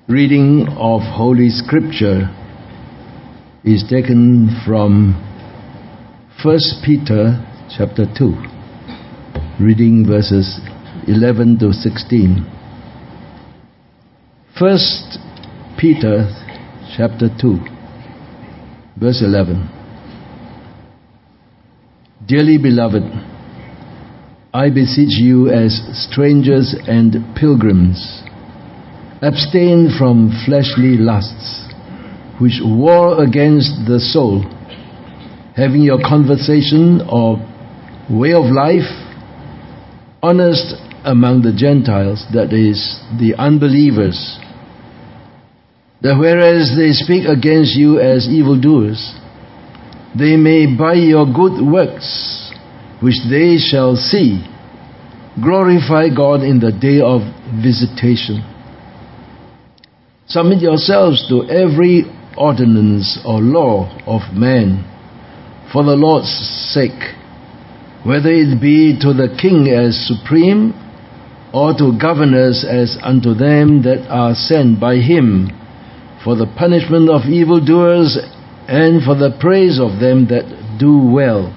Reading of Holy Scripture is taken from 1 Peter chapter 2, reading verses 11 to 16. 1 Peter chapter 2, verse 11. Dearly beloved, I beseech you as strangers and pilgrims, abstain from fleshly lusts, which war against the soul, having your conversation or way of life honest among the Gentiles, that is, the unbelievers, that whereas they speak against you as evildoers, they may by your good works, which they shall see, glorify God in the day of visitation. Submit yourselves to every ordinance or law of man for the Lord's sake, whether it be to the king as supreme, or to governors as unto them that are sent by him, for the punishment of evildoers and for the praise of them that do well.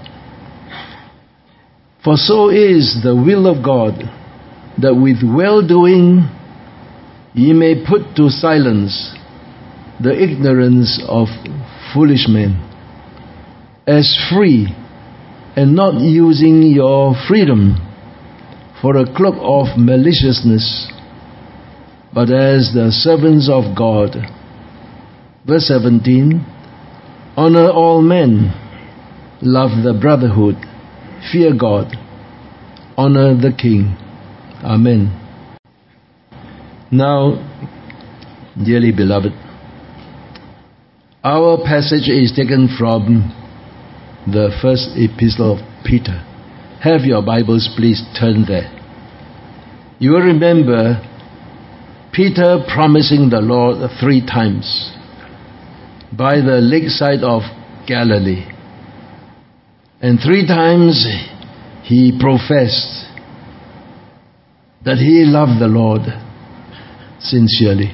For so is the will of God, that with well-doing ye may put to silence the ignorance of foolish men, as free, and not using your freedom for a cloak of maliciousness, but as the servants of God. Verse 17, honor all men, love the brotherhood, fear God, honor the king. Amen. Now, dearly beloved, our passage is taken from the first epistle of Peter. Have your Bibles, please turn there. You will remember Peter promising the Lord 3 times by the lakeside of Galilee. And 3 times he professed that he loved the Lord sincerely.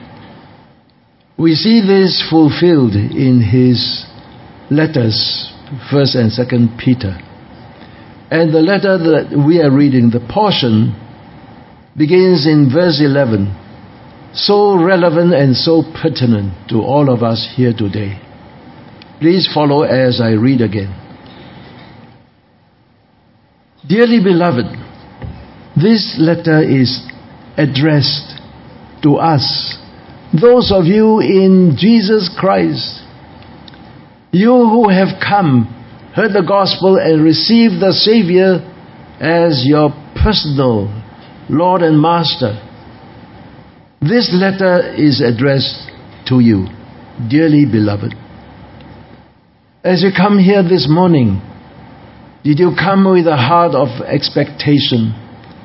We see this fulfilled in his letters, 1st and 2nd Peter. And the letter that we are reading, the portion, begins in verse 11, so relevant and so pertinent to all of us here today. Please follow as I read again. Dearly beloved, this letter is addressed to us, those of you in Jesus Christ, you who have come, heard the gospel, and received the Savior as your personal Lord and Master. This letter is addressed to you, dearly beloved. As you come here this morning, did you come with a heart of expectation,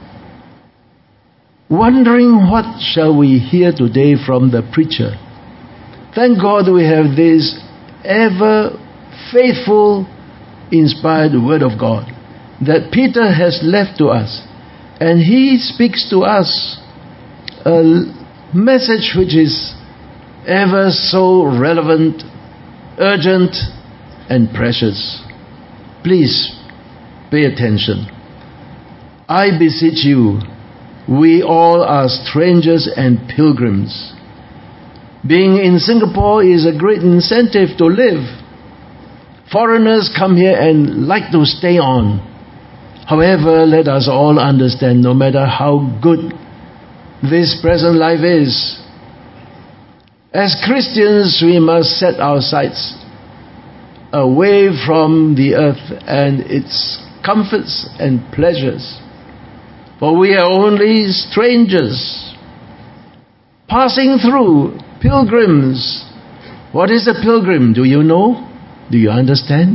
wondering what shall we hear today from the preacher? Thank God we have this ever faithful, inspired Word of God that Peter has left to us. And he speaks to us a message which is ever so relevant, urgent, and precious. Please pay attention. I beseech you, we all are strangers and pilgrims. Being in Singapore is a great incentive to live. Foreigners come here and like to stay on. However, let us all understand, no matter how good this present life is, as Christians we must set our sights away from the earth and its comforts and pleasures. For we are only strangers, passing through, pilgrims. What is a pilgrim? Do you know? Do you understand?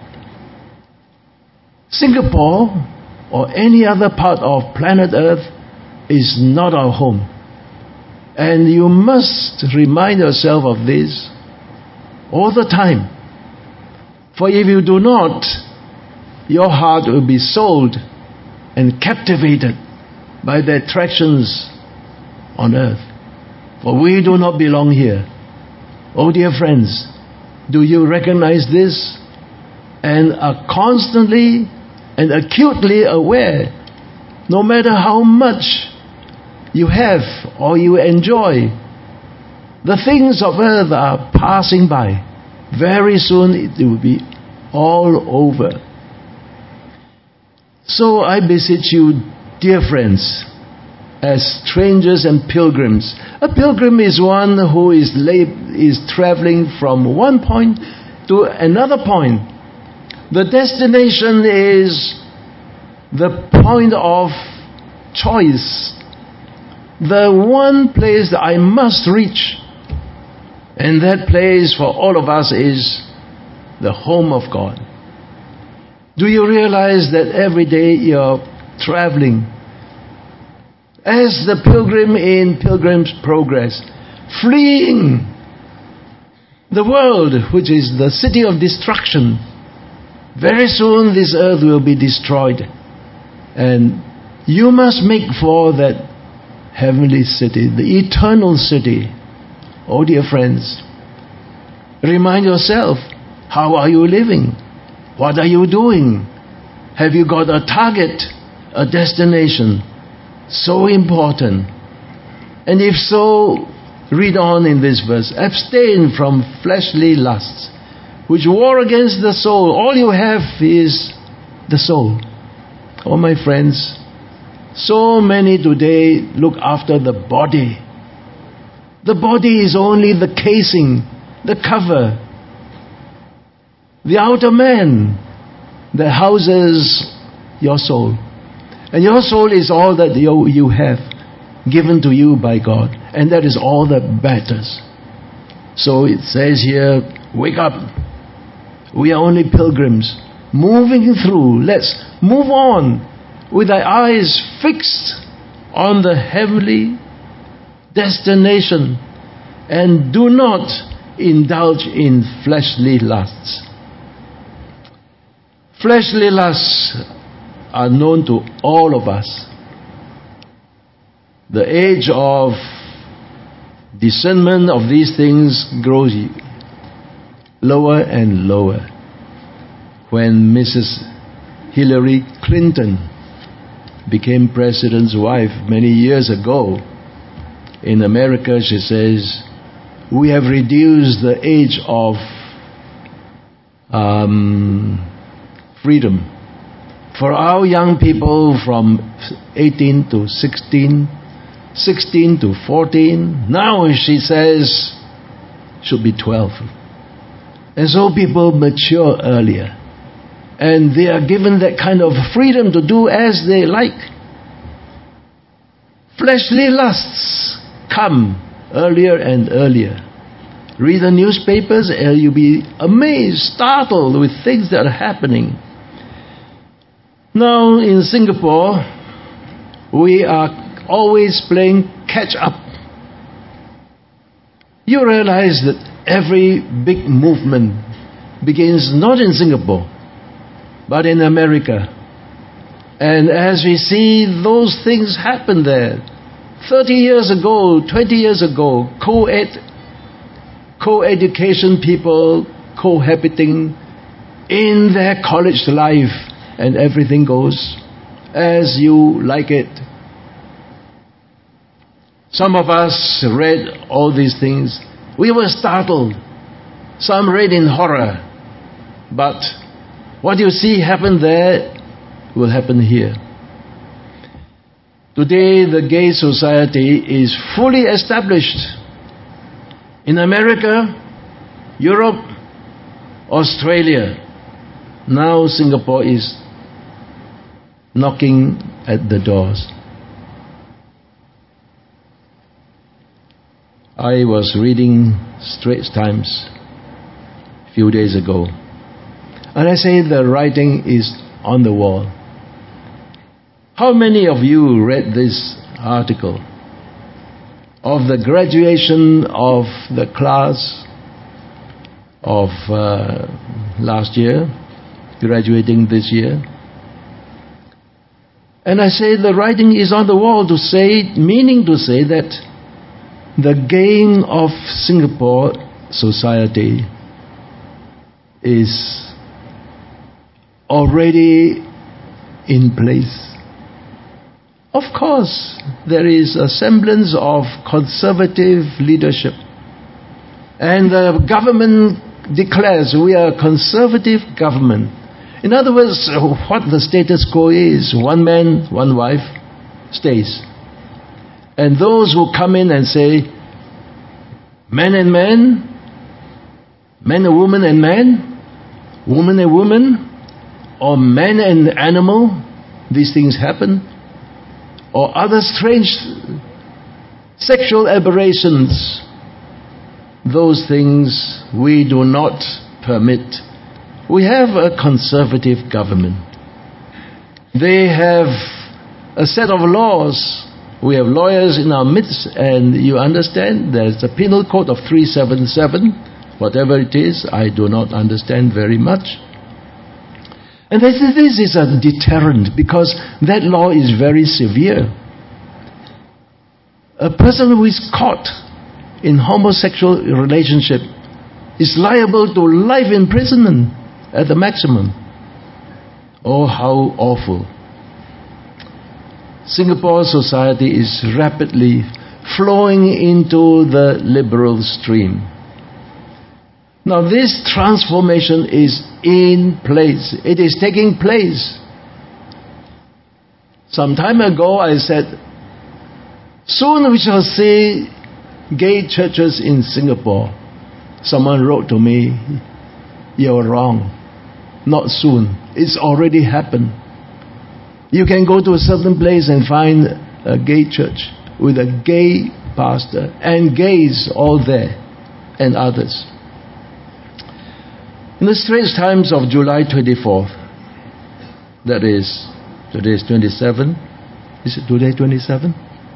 Singapore or any other part of planet Earth is not our home. And you must remind yourself of this all the time. For if you do not, your heart will be sold and captivated by the attractions on earth. for we do not belong here. Oh dear friends, do you recognize this and are constantly and acutely aware, no matter how much you have or you enjoy, the things of earth are passing by. Very soon it will be all over. So I beseech you, dear friends, as strangers and pilgrims. A pilgrim is one who is traveling from one point to another point. The destination is the point of choice, the one place that I must reach. And that place for all of us is the home of God. Do you realize that every day you're traveling as the pilgrim in Pilgrim's Progress, fleeing the world, which is the city of destruction? Very soon this earth will be destroyed, and you must make for that heavenly city, the eternal city. Oh dear friends, remind yourself, how are you living? What are you doing? Have you got a target, a destination? So important. And if so, read on in this verse. Abstain from fleshly lusts, which war against the soul. All you have is the soul. Oh my friends, so many today look after the body. The body is only the casing, the cover, the outer man that houses your soul. And your soul is all that you have given to you by God. And that is all that matters. So it says here, wake up. We are only pilgrims, moving through. Let's move on with our eyes fixed on the heavenly destination, and do not indulge in fleshly lusts. Fleshly lusts are known to all of us. The age of discernment of these things grows lower and lower. When Mrs. Hillary Clinton became president's wife many years ago, in America, she says, we have reduced the age of freedom for our young people from 18 to 16, 16 to 14. Now, she says, should be 12. And so people mature earlier. And they are given that kind of freedom to do as they like. Fleshly lusts come earlier and earlier. Read the newspapers and you'll be amazed, startled with things that are happening. Now in Singapore, we are always playing catch up. You realize that every big movement begins not in Singapore, but in America. And as we see those things happen there, 30 years ago, 20 years ago, co-education people cohabiting in their college life, and everything goes as you like it. Some of us read all these things. We were startled. Some read in horror. But what you see happen there will happen here. Today, the gay society is fully established in America, Europe, Australia. Now Singapore is knocking at the doors. I was reading Straits Times a few days ago, and I say the writing is on the wall. How many of you read this article of the graduation of the class of last year, graduating this year? And I say the writing is on the wall, to say, meaning to say that The gain of Singapore society is already in place. Of course, there is a semblance of conservative leadership. And the government declares we are a conservative government. In other words, what the status quo is, one man, one wife, stays. And those who come in and say, man and man, man and woman and man, woman and woman, or man and animal, these things happen, or other strange sexual aberrations, those things we do not permit. We have a conservative government. They have a set of laws. We have lawyers in our midst, and you understand there's a penal code of 377, whatever it is, I do not understand very much. And this is a deterrent because that law is very severe. A person who is caught in homosexual relationship is liable to life imprisonment at the maximum. Oh, how awful. Singapore society is rapidly flowing into the liberal stream. Now this transformation is in place. It is taking place. Some time ago I said, soon we shall see gay churches in Singapore. Someone wrote to me, you're wrong. Not soon. It's already happened. You can go to a certain place and find a gay church with a gay pastor and gays all there and others. In the Straits Times of July 24th, that is, today is 27. Is it today 27?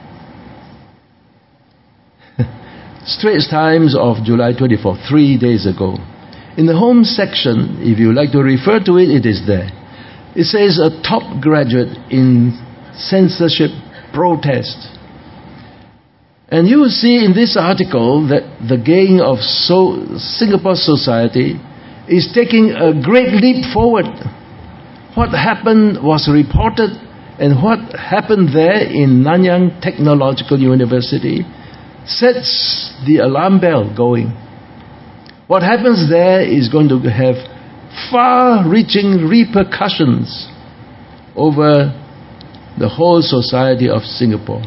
Straits Times of July 24th, 3 days ago. In the home section, if you like to refer to it, it is there. It says a top graduate in censorship protest. And you will see in this article that the gain of Singapore society is taking a great leap forward. What happened was reported, and what happened there in Nanyang Technological University sets the alarm bell going. What happens there is going to have far-reaching repercussions over the whole society of Singapore.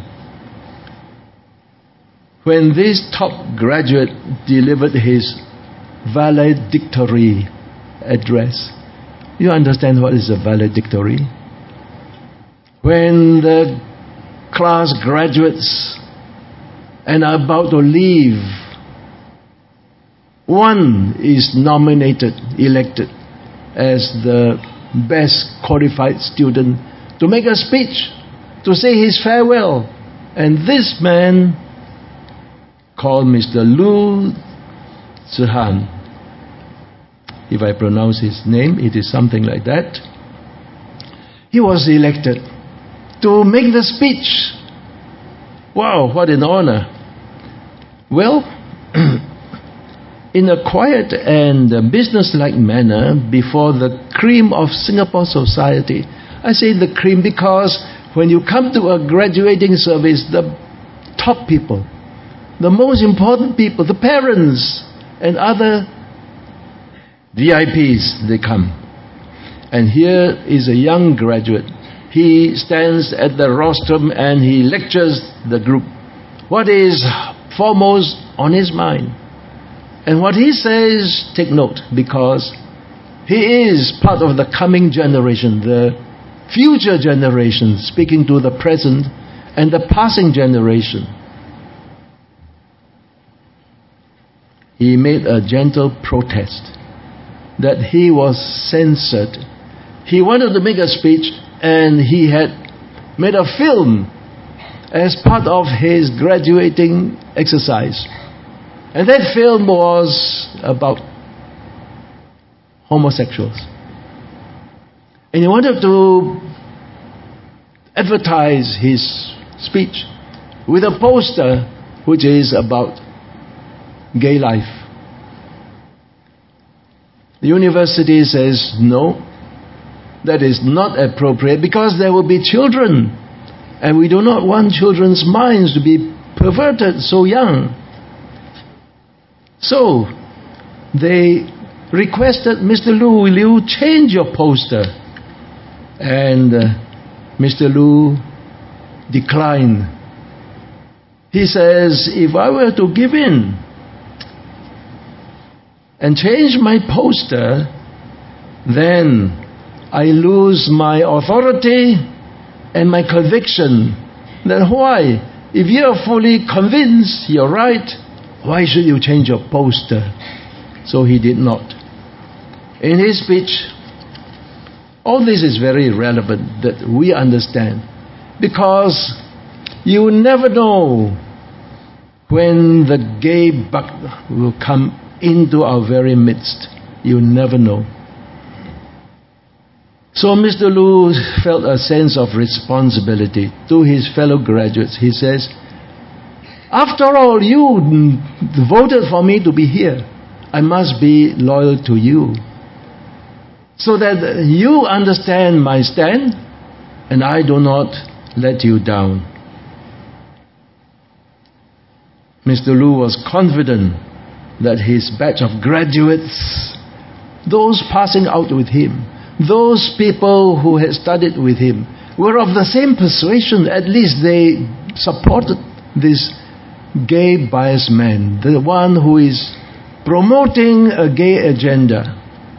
When this top graduate delivered his valedictory address, you understand what is a valedictory? When the class graduates and are about to leave, one is nominated, elected as the best qualified student to make a speech, to say his farewell. And this man, called Mr. Lu Zihan, if I pronounce his name, it is something like that. He was elected to make the speech. Wow, what an honor. Well, in a quiet and business-like manner, before the cream of Singapore society, I say the cream because when you come to a graduating service, the top people, the most important people, the parents and other VIPs, they come. And here is a young graduate. He stands at the rostrum and he lectures the group. What is foremost on his mind? And what he says, take note, because he is part of the coming generation, the future generation, speaking to the present and the passing generation. He made a gentle protest that he was censored. He wanted to make a speech, and he had made a film as part of his graduating exercise. And that film was about homosexuals. And he wanted to advertise his speech with a poster which is about gay life. The university says, no, that is not appropriate because there will be children. And we do not want children's minds to be perverted so young. So, they requested, Mr. Lu, will you change your poster? And Mr. Lu declined. He says, if I were to give in and change my poster, then I lose my authority and my conviction. Then why? If you are fully convinced you're right, why should you change your poster? So he did not. In his speech, all this is very relevant that we understand, because you never know when the gay bug will come into our very midst. You never know. So Mr. Lu felt a sense of responsibility to his fellow graduates. He says, after all, you voted for me to be here. I must be loyal to you, so that you understand my stand and I do not let you down. Mr. Lu was confident that his batch of graduates, those passing out with him, those people who had studied with him, were of the same persuasion. At least they supported this gay biased man, the one who is promoting a gay agenda.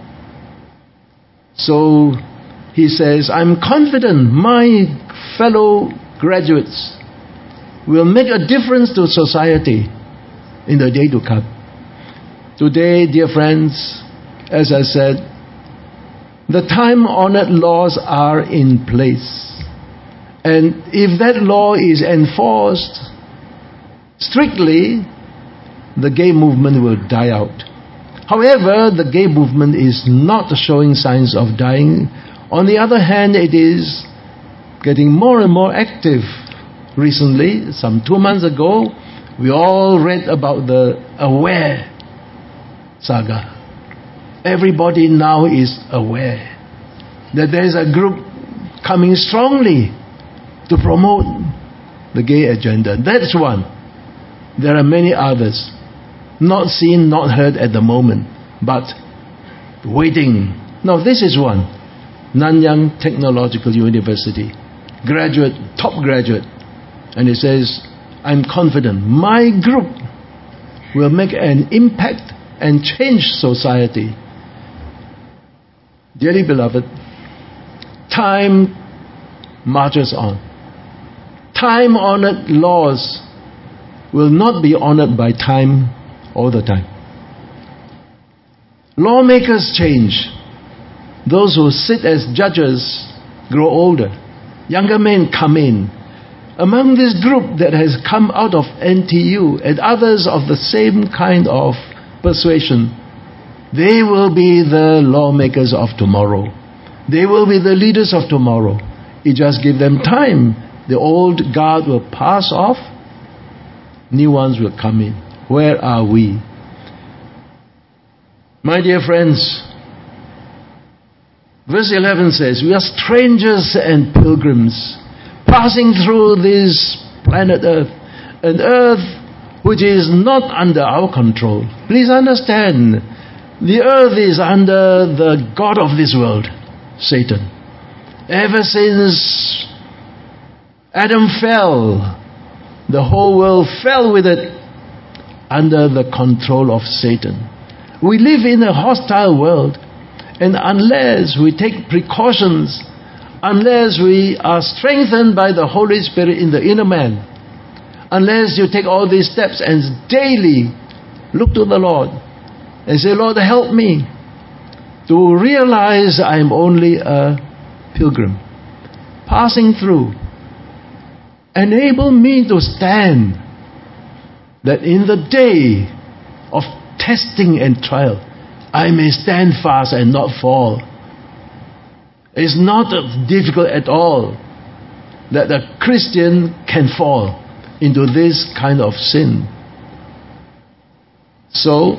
So he says, I'm confident my fellow graduates will make a difference to society in the day to come. Today, dear friends, as I said, the time-honored laws are in place. And if that law is enforced strictly, the gay movement will die out. However, the gay movement is not showing signs of dying. On the other hand, it is getting more and more active. Recently, some 2 months ago, we all read about the Aware saga. Everybody now is aware that there is a group coming strongly to promote the gay agenda. That's one. There are many others, not seen, not heard at the moment, but waiting. Now this is one. Nanyang Technological University, top graduate. And it says, I'm confident my group will make an impact and change society. Dearly beloved, time marches on. Time-honored laws will not be honored by time all the time. Lawmakers change. Those who sit as judges grow older. Younger men come in. Among this group that has come out of NTU and others of the same kind of persuasion, they will be the lawmakers of tomorrow. They will be the leaders of tomorrow. You just give them time. The old guard will pass off. New ones will come in. Where are we? My dear friends, verse 11 says, we are strangers and pilgrims, passing through this planet Earth, an earth which is not under our control. Please understand, the earth is under the god of this world, Satan. Ever since Adam fell, the whole world fell with it under the control of Satan. We live in a hostile world, and unless we take precautions, unless we are strengthened by the Holy Spirit in the inner man, unless you take all these steps and daily look to the Lord and say, Lord, help me to realize I'm only a pilgrim, passing through. Enable me to stand, that in the day of testing and trial, I may stand fast and not fall. It's not difficult at all that a Christian can fall. into this kind of sin. So,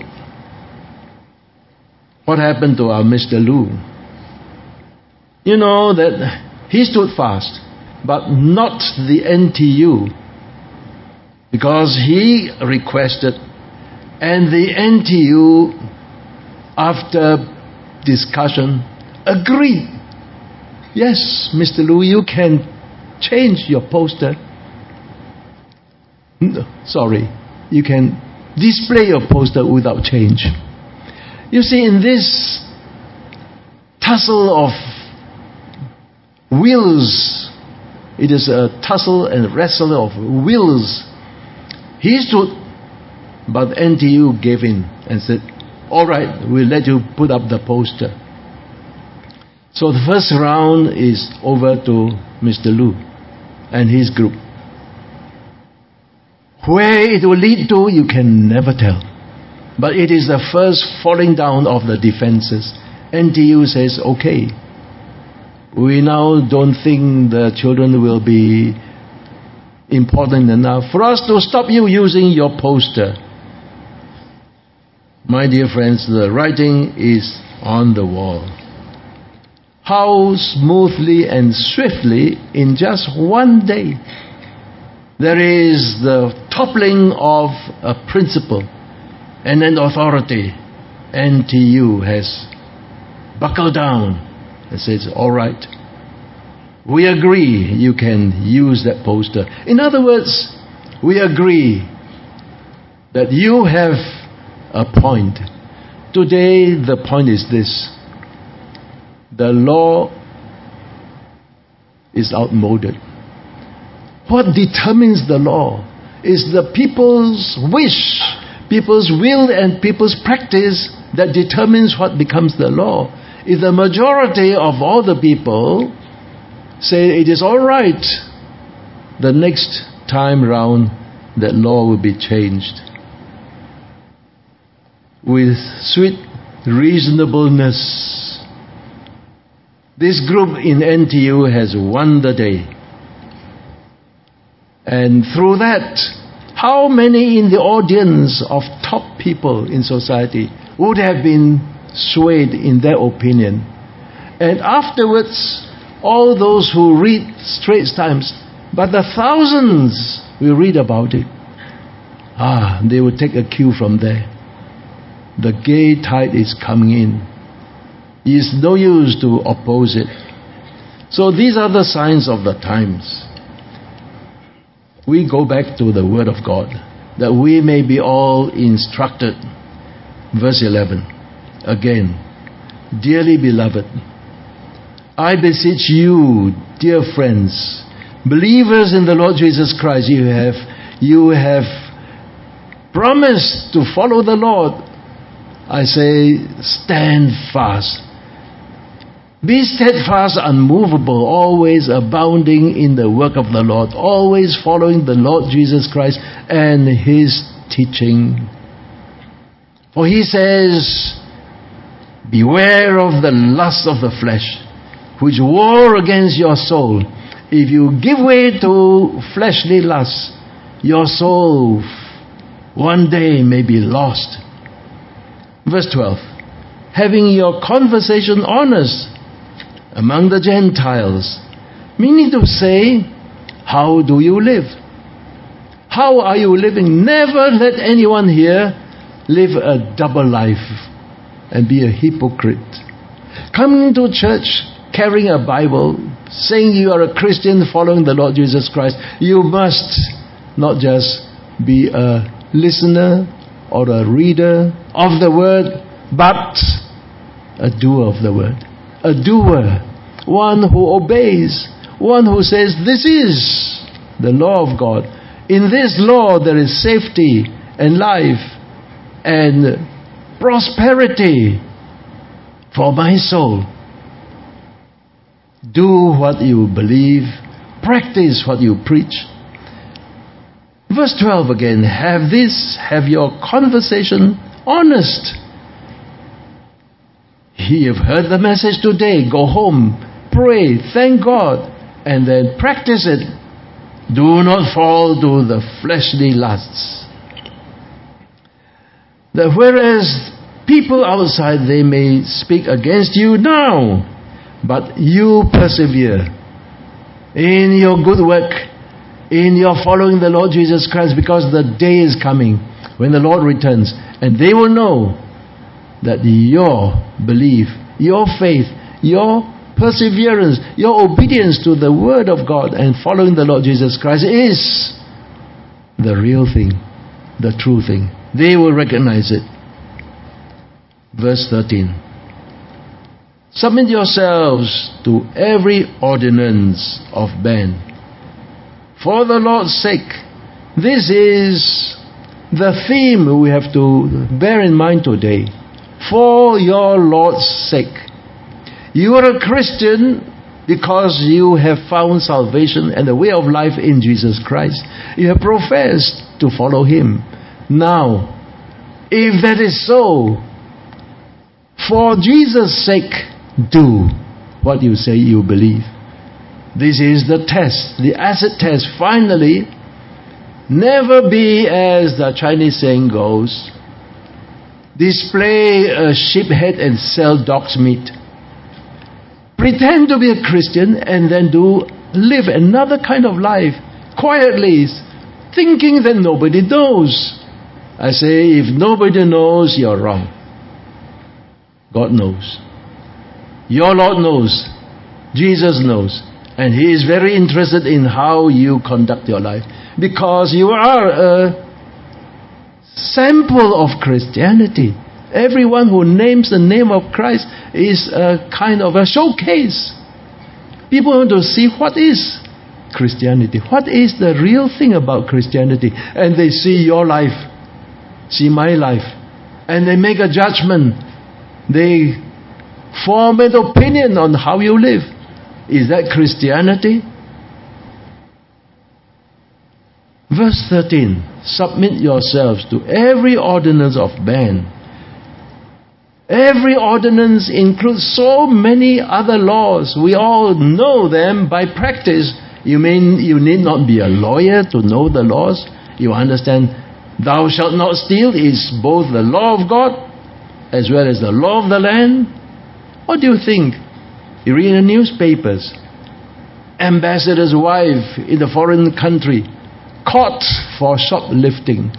what happened to our Mr. Lu? You know that he stood fast, but not the NTU, because he requested, and the NTU, after discussion, agreed. Yes, Mr. Lu, you can change your poster. No, sorry, you can display your poster without change. You see, in this tussle of wills, it is a tussle and wrestle of wills. He stood, but NTU gave in and said, all right, we'll let you put up the poster. So the first round is over to Mr. Lu and his group. Where it will lead to, you can never tell. But it is the first falling down of the defenses. NTU says, okay, we now don't think the children will be important enough for us to stop you using your poster. My dear friends, the writing is on the wall. How smoothly and swiftly, in just one day, there is the toppling of a principle and an authority. NTU has buckled down and says, all right, we agree you can use that poster. In other words, we agree that you have a point. Today, the point is this. The law is outmoded. What determines the law is the people's wish, people's will, and people's practice that determines what becomes the law. If the majority of all the people say it is all right, the next time round that law will be changed. With sweet reasonableness, this group in NTU has won the day. And through that, how many in the audience of top people in society would have been swayed in their opinion? And afterwards, all those who read Straits Times, but the thousands will read about it. They will take a cue from there. The gay tide is coming in. It is no use to oppose it. So these are the signs of the times. We go back to the Word of God, that we may be all instructed. Verse 11, again, dearly beloved, I beseech you, dear friends, believers in the Lord Jesus Christ, you have promised to follow the Lord. I say, stand fast. Be steadfast, unmovable, always abounding in the work of the Lord, always following the Lord Jesus Christ and His teaching. For He says, beware of the lust of the flesh, which war against your soul. If you give way to fleshly lusts, your soul one day may be lost. Verse 12, having your conversation honest among the Gentiles, meaning to say, how do you live? How are you living? Never let anyone here live a double life and be a hypocrite. Coming to church, carrying a Bible, saying you are a Christian following the Lord Jesus Christ, you must not just be a listener or a reader of the Word, but a doer of the Word. A doer, one who obeys, one who says, this is the law of God. In this law there is safety and life and prosperity for my soul. Do what you believe, practice what you preach. Verse 12 again, have your conversation honest. You have heard the message today. Go home, pray, thank God, and then practice it. Do not fall to the fleshly lusts. That whereas people outside, they may speak against you now, but you persevere in your good work, in your following the Lord Jesus Christ, because the day is coming when the Lord returns, and they will know that your belief, your faith, your perseverance, your obedience to the Word of God and following the Lord Jesus Christ is the real thing, the true thing. They will recognize it. Verse 13. Submit yourselves to every ordinance of man, for the Lord's sake. This is the theme we have to bear in mind today. For your Lord's sake. You are a Christian because you have found salvation and the way of life in Jesus Christ. You have professed to follow Him. Now, if that is so, for Jesus' sake, do what you say you believe. This is the test, the acid test. Finally, never be, as the Chinese saying goes, display a sheep head and sell dog's meat. Pretend to be a Christian and then live another kind of life, quietly, thinking that nobody knows. I say, if nobody knows, you're wrong. God knows. Your Lord knows. Jesus knows. And He is very interested in how you conduct your life, because you are a sample of Christianity. Everyone who names the name of Christ is a kind of a showcase. People want to see what is Christianity. What is the real thing about Christianity? And they see your life, see my life, and they make a judgment. They form an opinion on how you live. Is that Christianity? Verse 13. Submit yourselves to every ordinance of man. Every ordinance includes so many other laws. We all know them by practice. You mean you need not be a lawyer to know the laws? You understand, thou shalt not steal is both the law of God as well as the law of the land. What do you think? You read in the newspapers, ambassador's wife in a foreign country caught for shoplifting.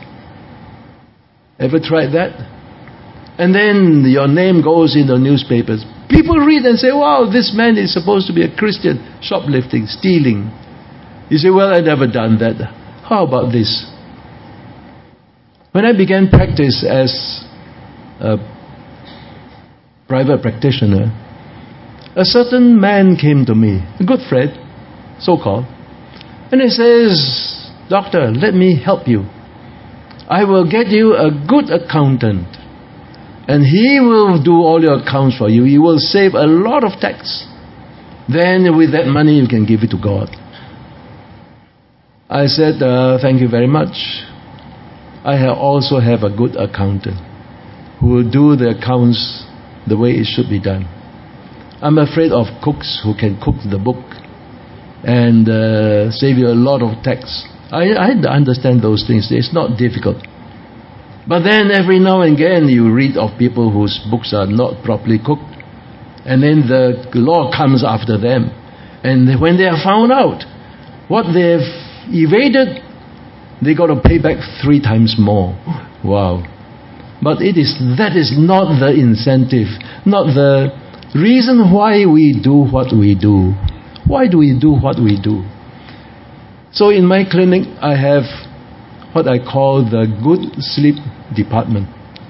Ever tried that? And then your name goes in the newspapers. People read and say, wow, this man is supposed to be a Christian, shoplifting, stealing. You say, well, I've never done that. How about this? When I began practice as a private practitioner, a certain man came to me, a good friend, so-called, and he says, doctor, let me help you. I will get you a good accountant, and he will do all your accounts for you. You will save a lot of tax. Then with that money you can give it to God. I said, thank you very much. I also have a good accountant who will do the accounts the way it should be done. I'm afraid of cooks who can cook the book and save you a lot of tax. I understand those things. It's not difficult. But then every now and again you read of people whose books are not properly cooked, and then the law comes after them. And when they are found out what they've evaded, they got to pay back 3 times more. Wow. But that is not the incentive, not the reason why we do what we do. Why do we do what we do? So in my clinic, I have what I call the good sleep department.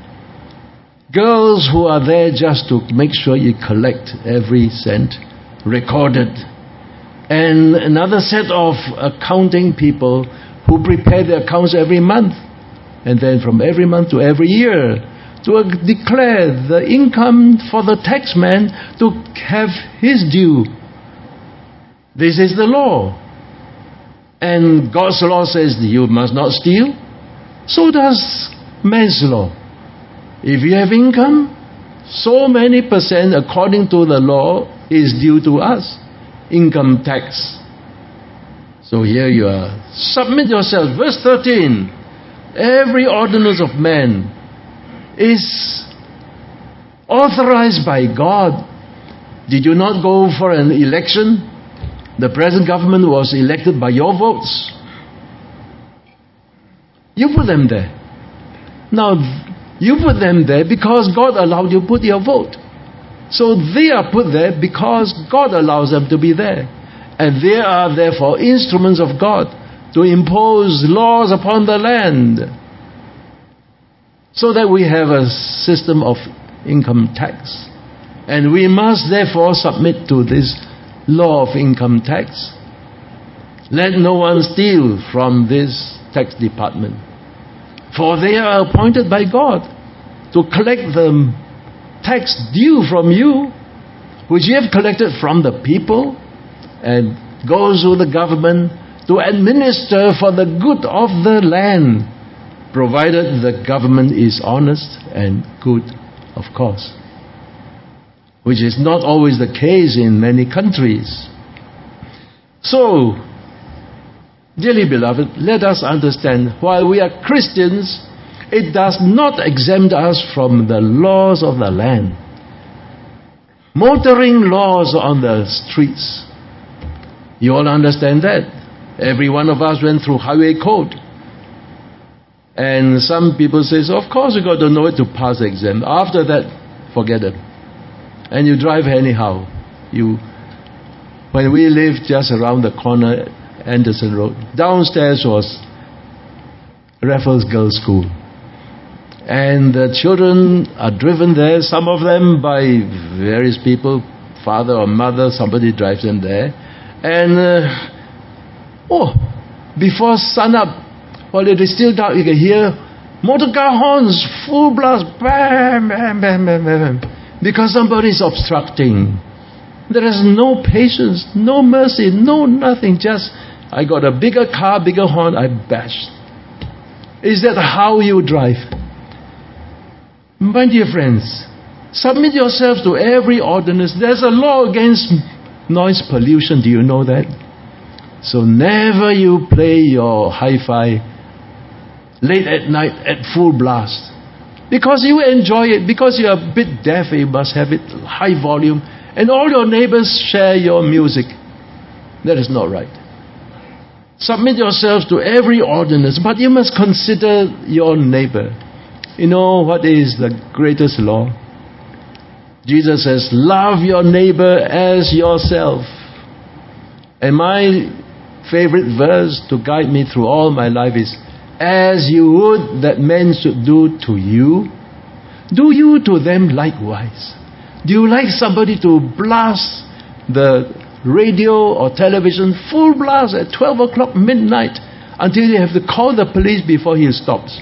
Girls who are there just to make sure you collect every cent, recorded. And another set of accounting people who prepare the accounts every month. And then from every month to every year, to declare the income for the taxman to have his due. This is the law. And God's law says you must not steal. So does man's law. If you have income, so many percent according to the law is due to us. Income tax. So here you are. Submit yourselves. Verse 13. Every ordinance of man is authorized by God. Did you not go for an election? The present government was elected by your votes. You put them there. Now, you put them there because God allowed you to put your vote. So they are put there because God allows them to be there. And they are therefore instruments of God to impose laws upon the land. So that we have a system of income tax. And we must therefore submit to this law of income tax. Let no one steal from this tax department. For they are appointed by God to collect the tax due from you, which you have collected from the people, and goes to the government to administer for the good of the land, provided the government is honest and good, of course. Which is not always the case in many countries. So, dearly beloved, let us understand, while we are Christians, it does not exempt us from the laws of the land. Motoring laws on the streets. You all understand that? Every one of us went through highway code. And some people say, so of course you got to know it to pass the exam. After that, forget it. And you drive anyhow. When we lived just around the corner, Anderson Road, downstairs was Raffles Girls' School. And the children are driven there, some of them by various people, father or mother, somebody drives them there. And, before sun up, while it is still dark, you can hear motor car horns, full blast, bam, bam, bam, bam, bam, because somebody is obstructing. There is no patience, no mercy, no nothing, just, I got a bigger car, bigger horn, I bashed. Is that how you drive? My dear friends, submit yourselves to every ordinance. There's a law against noise pollution. Do you know that? So never you play your hi-fi late at night at full blast. Because you enjoy it. Because you're a bit deaf, you must have it high volume. And all your neighbors share your music. That is not right. Submit yourselves to every ordinance. But you must consider your neighbor. You know what is the greatest law? Jesus says, love your neighbor as yourself. And my favorite verse to guide me through all my life is, as you would that men should do to you, do you to them likewise. Do you like somebody to blast the radio or television full blast at 12 o'clock midnight until you have to call the police before he stops?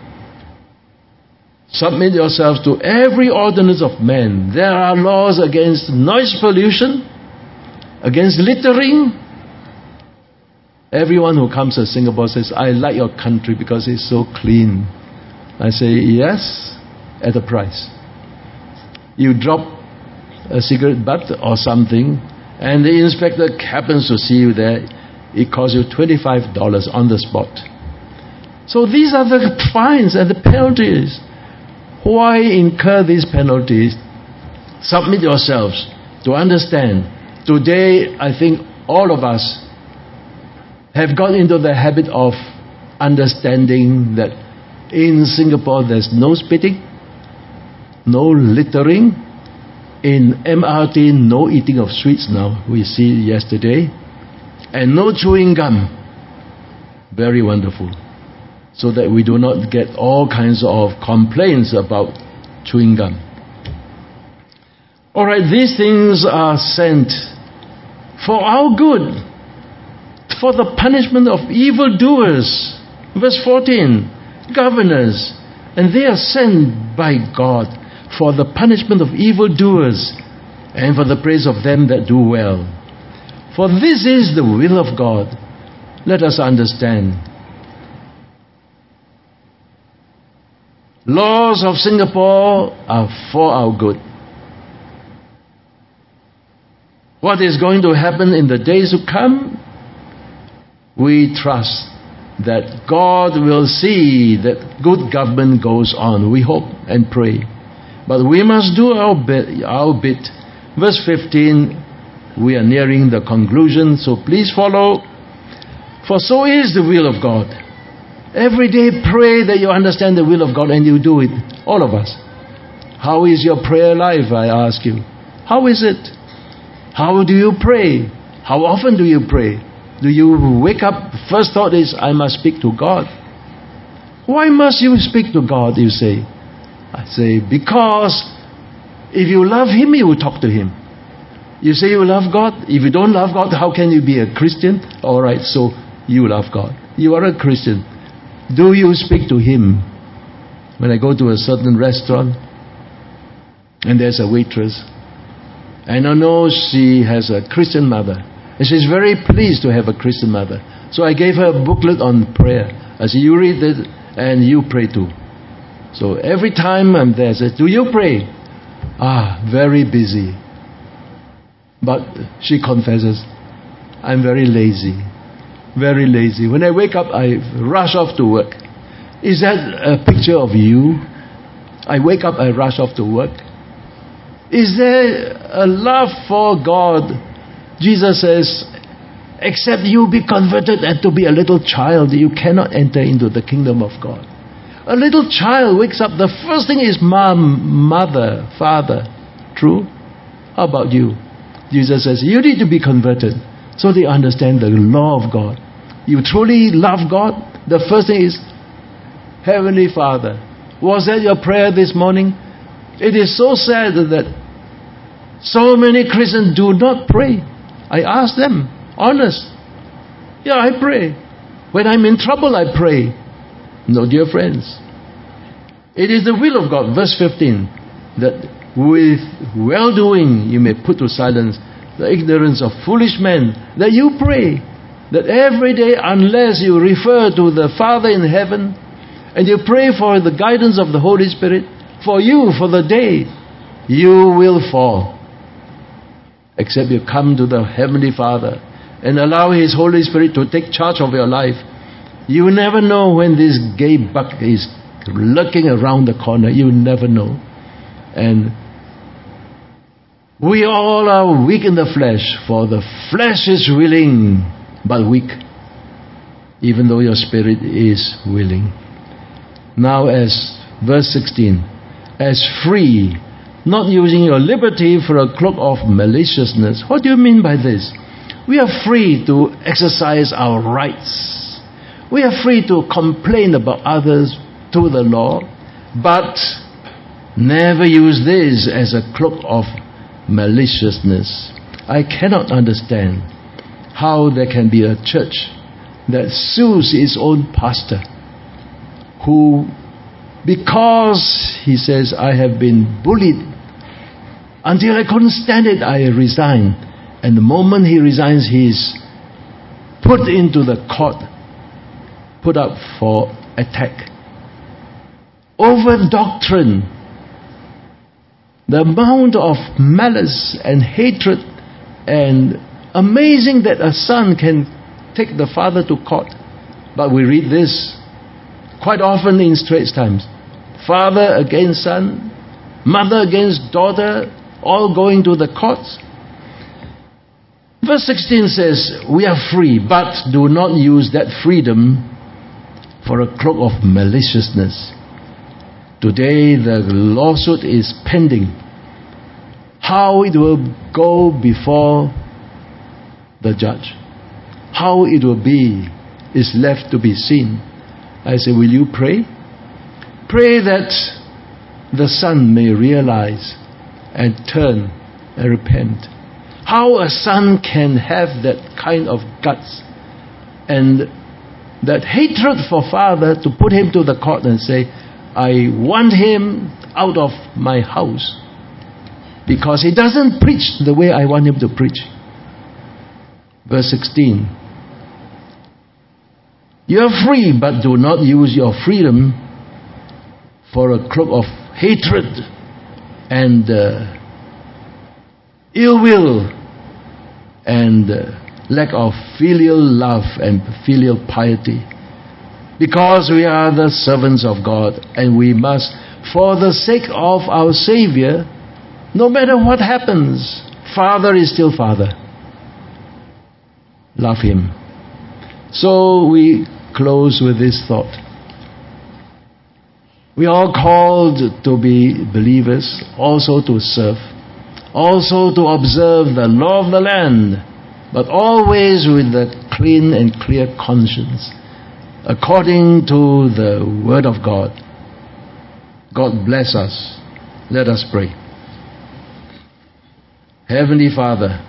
Submit yourselves to every ordinance of men. There are laws against noise pollution, against littering. Everyone who comes to Singapore says, I like your country because it's so clean. I say, yes, at a price. You drop a cigarette butt or something, and the inspector happens to see you there. It costs you $25 on the spot. So these are the fines and the penalties. Why incur these penalties? Submit yourselves to understand. Today, I think all of us have got into the habit of understanding that in Singapore there's no spitting, no littering. In MRT, no eating of sweets now. We see yesterday. And no chewing gum. Very wonderful. So that we do not get all kinds of complaints about chewing gum. Alright, these things are sent for our good, for the punishment of evildoers. Verse 14, governors, and they are sent by God for the punishment of evildoers and for the praise of them that do well. For this is the will of God. Let us understand. Laws of Singapore are for our good. What is going to happen in the days to come we trust that God will see that good government goes on. We hope and pray. But we must do our bit. Verse 15, we are nearing the conclusion, so please follow. For so is the will of God. Every day pray that you understand the will of God and you do it. All of us. How is your prayer life, I ask you? How is it? How do you pray? How often do you pray? Do you wake up, first thought is, I must speak to God. Why must you speak to God, you say? I say, because if you love Him, you will talk to Him. You say you love God. If you don't love God, how can you be a Christian? Alright, so you love God. You are a Christian. Do you speak to Him? When I go to a certain restaurant, and there's a waitress, and I know she has a Christian mother, and she's very pleased to have a Christian mother. So I gave her a booklet on prayer. I said, you read it and you pray too. So every time I'm there, I say, do you pray? Very busy. But she confesses, I'm very lazy. Very lazy. When I wake up, I rush off to work. Is that a picture of you? I wake up, I rush off to work. Is there a love for God? Jesus says, except you be converted and to be a little child, you cannot enter into the kingdom of God. A little child wakes up, the first thing is mom, mother, father. True? How about you? Jesus says, you need to be converted so they understand the law of God. You truly love God? The first thing is, Heavenly Father. Was that your prayer this morning? It is so sad that so many Christians do not pray. I ask them, honest. Yeah, I pray. When I'm in trouble, I pray. No, dear friends. It is the will of God, verse 15, that with well-doing you may put to silence the ignorance of foolish men, that you pray, that every day, unless you refer to the Father in heaven, and you pray for the guidance of the Holy Spirit, for you, for the day, you will fall. Except you come to the Heavenly Father and allow His Holy Spirit to take charge of your life. You never know when this gay bug is lurking around the corner. You never know. And we all are weak in the flesh, for the flesh is willing, but weak, even though your spirit is willing. Now as verse 16, as free, not using your liberty for a cloak of maliciousness. What do you mean by this? We are free to exercise our rights. We are free to complain about others to the law, but never use this as a cloak of maliciousness. I cannot understand how there can be a church that sues its own pastor, who, because he says, I have been bullied until I couldn't stand it, I resigned. And the moment he resigns, he's put into the court, put up for attack. Over doctrine. The amount of malice and hatred, and amazing that a son can take the father to court. But we read this quite often in Straits Times. Father against son, mother against daughter, all going to the courts. Verse 16 says, we are free, but do not use that freedom for a cloak of maliciousness. Today the lawsuit is pending. How it will go before the judge, how it will be, is left to be seen. I say, will you pray? Pray that the son may realize and turn and repent. How a son can have that kind of guts and that hatred for father to put him to the court and say, I want him out of my house because he doesn't preach the way I want him to preach. Verse 16. You are free, but do not use your freedom for a cloak of hatred and ill will and lack of filial love and filial piety. Because we are the servants of God, and we must, for the sake of our Savior, no matter what happens, Father is still Father. Love Him. So we close with this thought. We are all called to be believers, also to serve, also to observe the law of the land, but always with a clean and clear conscience, according to the Word of God. God bless us. Let us pray. Heavenly Father,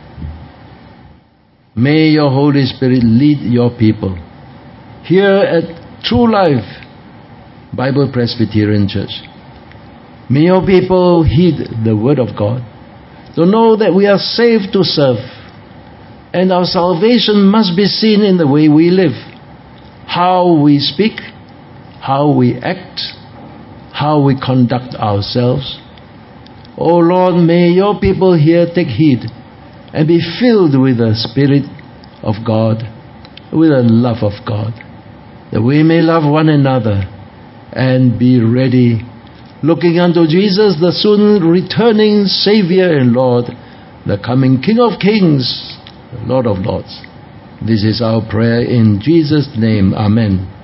may your Holy Spirit lead your people here at True Life Bible Presbyterian Church. May your people heed the Word of God, to know that we are saved to serve, and our salvation must be seen in the way we live, how we speak, how we act, how we conduct ourselves. O Lord, may your people here take heed and be filled with the Spirit of God, with the love of God, that we may love one another and be ready, looking unto Jesus, the soon returning Savior and Lord, the coming King of Kings, the Lord of Lords. This is our prayer in Jesus' name. Amen.